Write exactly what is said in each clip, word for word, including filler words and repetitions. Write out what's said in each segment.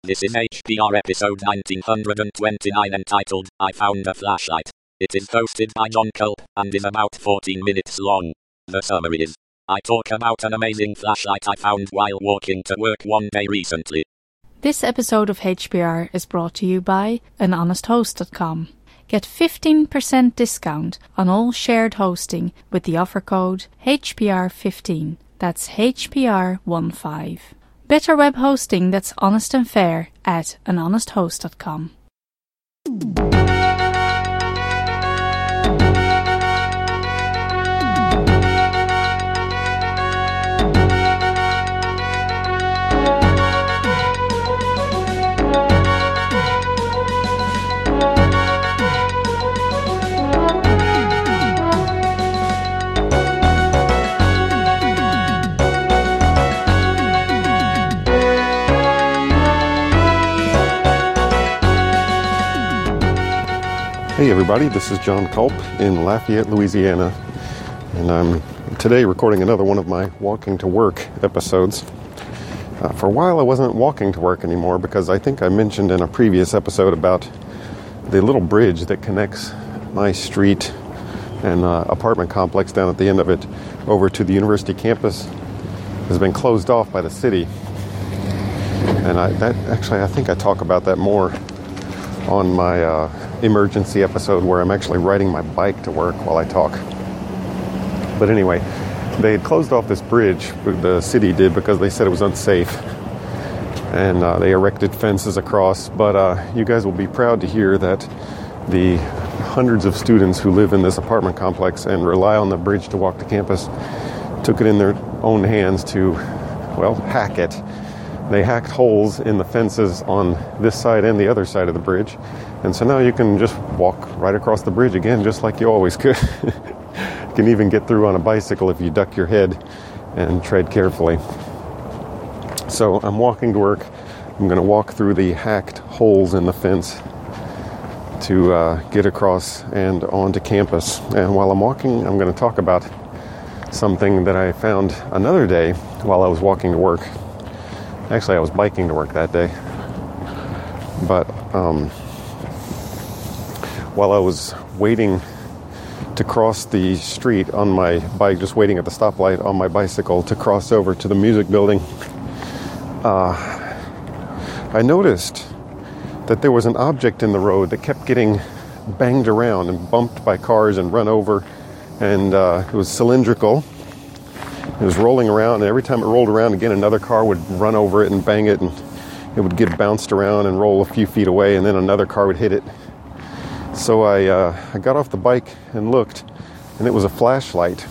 This is H P R episode nineteen twenty-nine entitled, I Found a Flashlight. It is hosted by John Culp, and is about fourteen minutes long. The summary is, I talk about an amazing flashlight I found while walking to work one day recently. This episode of H P R is brought to you by an honest host dot com. Get fifteen percent discount on all shared hosting with the offer code H P R fifteen. That's H P R fifteen. Better web hosting that's honest and fair at an honest host dot com. Hey everybody, this is John Culp in Lafayette, Louisiana, and I'm today recording another one of my walking to work episodes. Uh, for a while I wasn't walking to work anymore because I think I mentioned in a previous episode about the little bridge that connects my street and uh, apartment complex down at the end of it over to the university campus has been closed off by the city. And I, that actually I think I talk about that more on my uh, emergency episode where I'm actually riding my bike to work while I talk. But anyway, they had closed off this bridge, the city did, because they said it was unsafe. And uh, they erected fences across. But uh, you guys will be proud to hear that the hundreds of students who live in this apartment complex and rely on the bridge to walk to campus took it in their own hands to, well, hack it. They hacked holes in the fences on this side and the other side of the bridge. And so now you can just walk right across the bridge again, just like you always could. You can even get through on a bicycle if you duck your head and tread carefully. So I'm walking to work. I'm going to walk through the hacked holes in the fence to uh, get across and onto campus. And while I'm walking, I'm going to talk about something that I found another day while I was walking to work. Actually, I was biking to work that day. But um, while I was waiting to cross the street on my bike, just waiting at the stoplight on my bicycle to cross over to the music building, uh, I noticed that there was an object in the road that kept getting banged around and bumped by cars and run over. And uh, it was cylindrical. It was rolling around, and every time it rolled around again, another car would run over it and bang it, and it would get bounced around and roll a few feet away, and then another car would hit it. So I, uh, I got off the bike and looked, and it was a flashlight.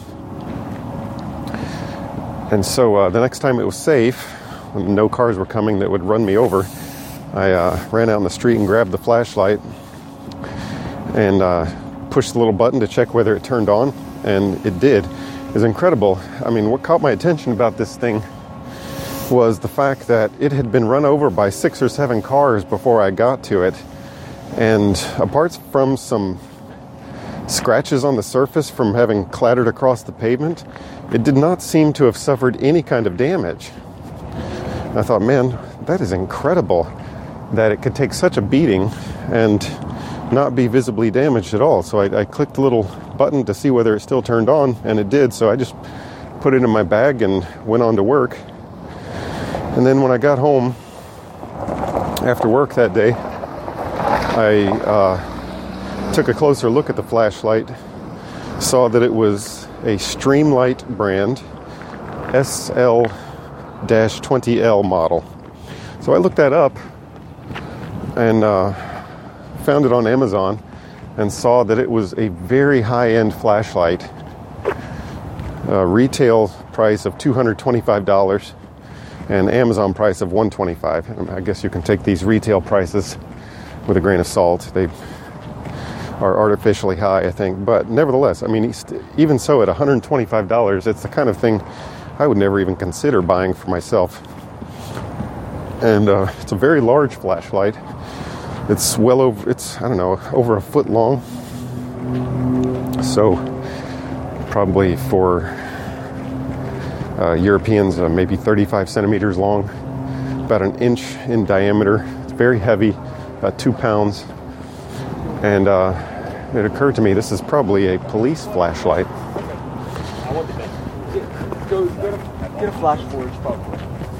And so uh, the next time it was safe, when no cars were coming that would run me over, I uh, ran out in the street and grabbed the flashlight and uh, pushed the little button to check whether it turned on, and it did. It was incredible. I mean, what caught my attention about this thing was the fact that it had been run over by six or seven cars before I got to it. And apart from some scratches on the surface from having clattered across the pavement, it did not seem to have suffered any kind of damage. And I thought, man, that is incredible that it could take such a beating and not be visibly damaged at all. So I, I clicked the little button to see whether it still turned on, and it did. So I just put it in my bag and went on to work. And then when I got home after work that day, I uh, took a closer look at the flashlight, saw that it was a Streamlight brand S L twenty L model. So I looked that up and uh, found it on Amazon and saw that it was a very high-end flashlight, a retail price of two hundred twenty-five dollars and Amazon price of one hundred twenty-five dollars. I guess you can take these retail prices with a grain of salt. They are artificially high, I think, but nevertheless, I mean, even so, at one hundred twenty-five dollars, it's the kind of thing I would never even consider buying for myself. And uh, it's a very large flashlight. It's well over, it's, I don't know, over a foot long. So probably for uh, Europeans, uh, maybe thirty-five centimeters long. about an inch in diameter. It's very heavy, about two pounds. And uh, it occurred to me this is probably a police flashlight. Go get a flash forge, probably.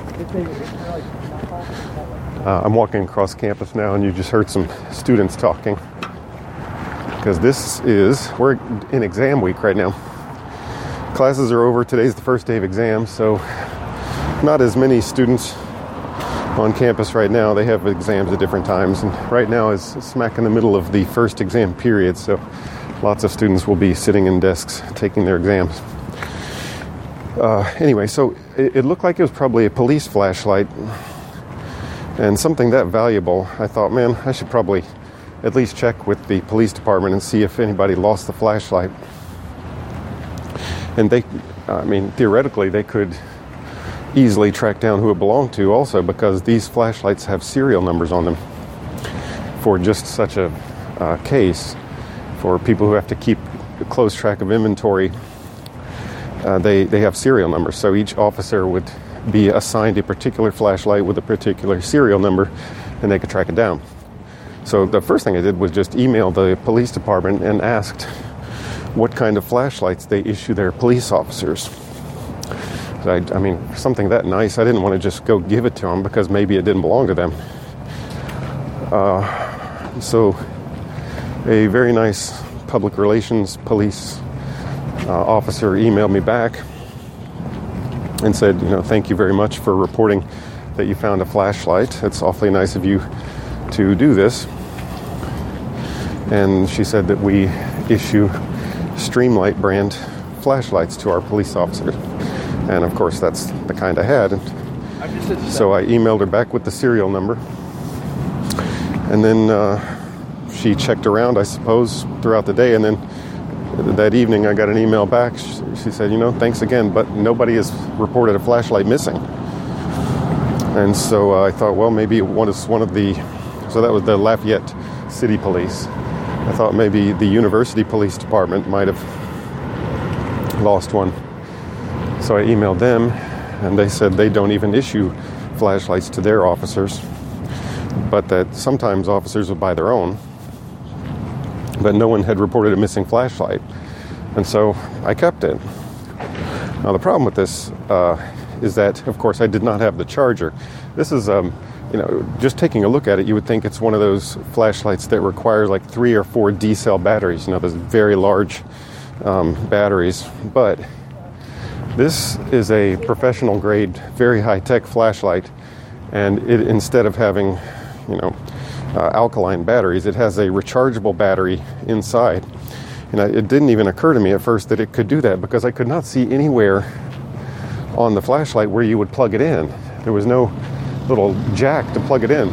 Uh, I'm walking across campus now, and you just heard some students talking. Because this is, we're in exam week right now. Classes are over. Today's the first day of exams, so not as many students on campus right now. They have exams at different times, and right now is smack in the middle of the first exam period, so lots of students will be sitting in desks taking their exams. Uh, anyway, so it, it looked like it was probably a police flashlight, and something that valuable. I thought, man, I should probably at least check with the police department and see if anybody lost the flashlight. And they, I mean, theoretically, they could easily track down who it belonged to also, because these flashlights have serial numbers on them for just such a uh, case. For people who have to keep a close track of inventory, uh, they, they have serial numbers. So each officer would be assigned a particular flashlight with a particular serial number, and they could track it down. So the first thing I did was just email the police department and asked what kind of flashlights they issue their police officers. I, I mean, something that nice, I didn't want to just go give it to them because maybe it didn't belong to them. Uh, so a very nice public relations police uh, officer emailed me back and said, you know, thank you very much for reporting that you found a flashlight. It's awfully nice of you to do this. And she said that we issue Streamlight brand flashlights to our police officers. And of course, that's the kind I had. And so I emailed her back with the serial number. And then uh, she checked around, I suppose, throughout the day. And then that evening, I got an email back. She, she said, you know, thanks again, but nobody has reported a flashlight missing. And so uh, I thought, well, maybe it was one of the, so that was the Lafayette City Police. I thought maybe the University Police Department might have lost one. So I emailed them, and they said they don't even issue flashlights to their officers, but that sometimes officers would buy their own. But no one had reported a missing flashlight, and so I kept it. Now the problem with this uh, is that, of course, I did not have the charger. This is, um, you know, just taking a look at it, you would think it's one of those flashlights that requires like three or four D-cell batteries, you know, those very large um, batteries. But this is a professional grade, very high-tech flashlight, and it, instead of having, you know, uh, alkaline batteries, it has a rechargeable battery inside. And I, it didn't even occur to me at first that it could do that, because I could not see anywhere on the flashlight where you would plug it in. There was no little jack to plug it in.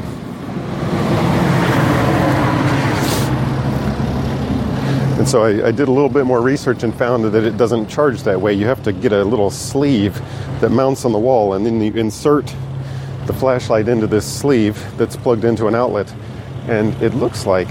And so I, I did a little bit more research and found that it doesn't charge that way. You have to get a little sleeve that mounts on the wall, and then you insert the flashlight into this sleeve that's plugged into an outlet. And it looks like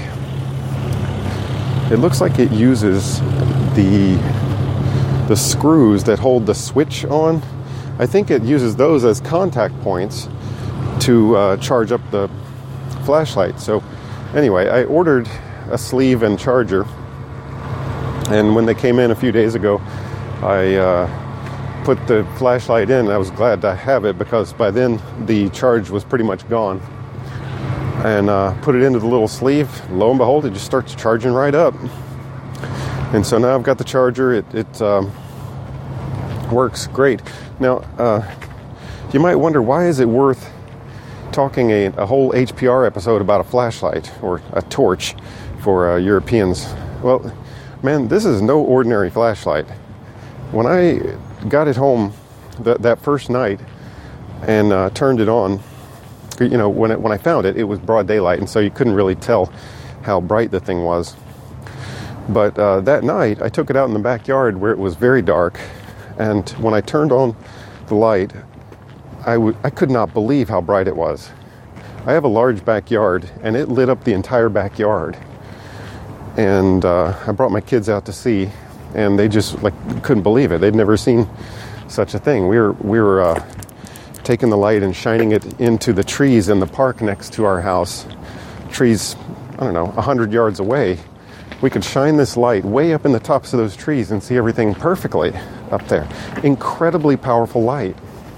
it looks like it uses the the screws that hold the switch on. I think it uses those as contact points to uh, charge up the flashlight. So anyway, I ordered a sleeve and charger, and when they came in a few days ago, I uh, put the flashlight in. I was glad to have it, because by then the charge was pretty much gone. And uh, put it into the little sleeve. Lo and behold, it just starts charging right up. And so now I've got the charger. It, it um, works great. Now, uh, you might wonder, why is it worth talking a, a whole H P R episode about a flashlight or a torch for uh, Europeans? Well, man, this is no ordinary flashlight. When I got it home th- that first night and uh, turned it on, you know, when it, when I found it, it was broad daylight, and so you couldn't really tell how bright the thing was. But uh, that night, I took it out in the backyard where it was very dark, and when I turned on the light, I, w- I could not believe how bright it was. I have a large backyard, and it lit up the entire backyard. And uh, I brought my kids out to see, and they just like couldn't believe it. They'd never seen such a thing. We were we were uh, taking the light and shining it into the trees in the park next to our house, trees, I don't know, one hundred yards away, we could shine this light way up in the tops of those trees and see everything perfectly up there. Incredibly powerful light.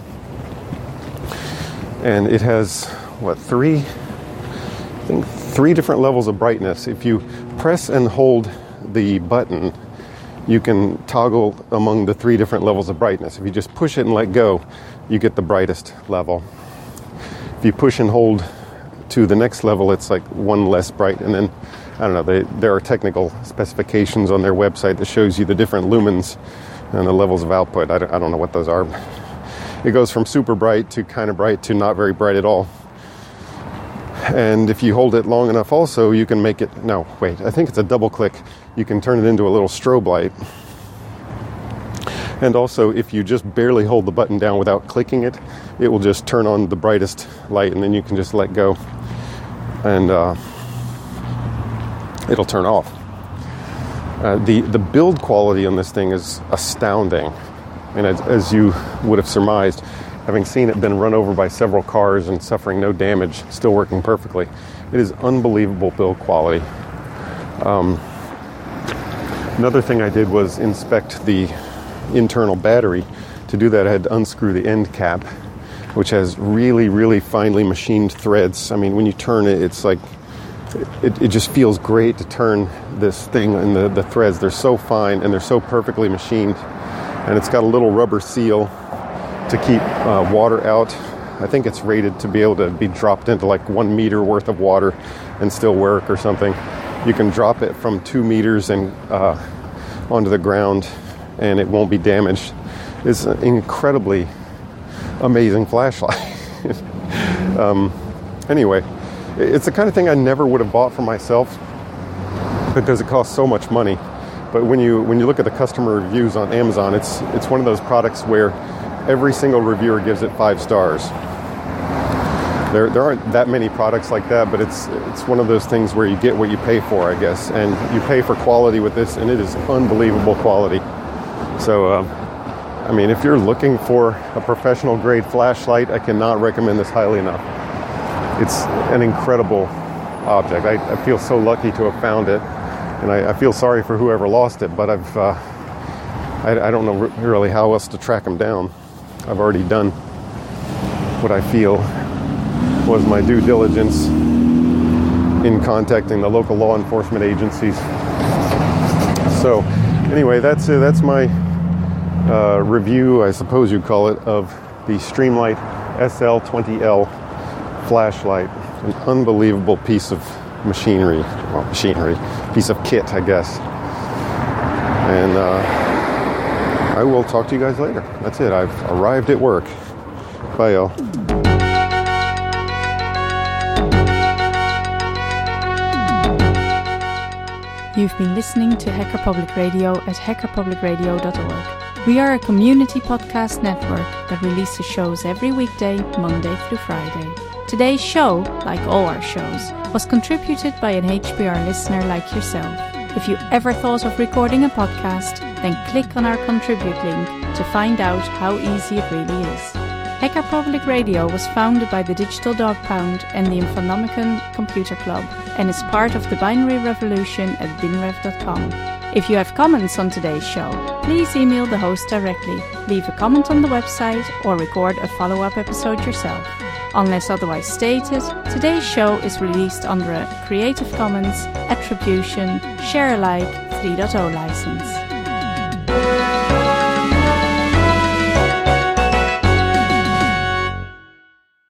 And it has, what, three, I think three different levels of brightness. If you press and hold the button, you can toggle among the three different levels of brightness. If you just push it and let go, you get the brightest level. If you push and hold to the next level, it's like one less bright. And then, I don't know, they, there are technical specifications on their website that shows you the different lumens and the levels of output. I don't, I don't know what those are. It goes from super bright to kind of bright to not very bright at all. And if you hold it long enough also, you can make it, no, wait, I think it's a double click. You can turn it into a little strobe light. And also, if you just barely hold the button down without clicking it, it will just turn on the brightest light, and then you can just let go. And uh, it'll turn off. Uh, the, the build quality on this thing is astounding. And as, as you would have surmised, having seen it been run over by several cars and suffering no damage, still working perfectly, it is unbelievable build quality. Um, another thing I did was inspect the internal battery. To do that, I had to unscrew the end cap, which has really, really finely machined threads. I mean, when you turn it, it's like, it, it just feels great to turn this thing, and the, the threads, they're so fine and they're so perfectly machined. And it's got a little rubber seal to keep uh, water out. I think it's rated to be able to be dropped into like one meter worth of water and still work or something. You can drop it from two meters and uh, onto the ground and it won't be damaged. It's an incredibly amazing flashlight. um, anyway, it's the kind of thing I never would have bought for myself because it costs so much money. But when you when you look at the customer reviews on Amazon, it's it's one of those products where every single reviewer gives it five stars. There there aren't that many products like that, but it's it's one of those things where you get what you pay for, I guess. And you pay for quality with this, and it is unbelievable quality. So, uh, I mean, if you're looking for a professional grade flashlight, I cannot recommend this highly enough. It's an incredible object. I, I feel so lucky to have found it. And I, I feel sorry for whoever lost it, but I've, uh, I, I don't know really how else to track them down. I've already done what I feel was my due diligence in contacting the local law enforcement agencies. So, anyway, that's uh, that's my uh, review, I suppose you'd call it, of the Streamlight S L twenty L flashlight. An unbelievable piece of machinery, well, machinery, piece of kit, I guess. And uh, I will talk to you guys later. That's it. I've arrived at work. Bye, y'all. You've been listening to Hacker Public Radio at hacker public radio dot org. We are a community podcast network that releases shows every weekday, Monday through Friday. Today's show, like all our shows, was contributed by an H P R listener like yourself. If you ever thought of recording a podcast, then click on our contribute link to find out how easy it really is. Hacker Public Radio was founded by the Digital Dog Pound and the Infonomicon Computer Club and is part of the binary revolution at binrev dot com. If you have comments on today's show, please email the host directly, leave a comment on the website, or record a follow-up episode yourself. Unless otherwise stated, today's show is released under a Creative Commons Attribution Share Alike three point oh license.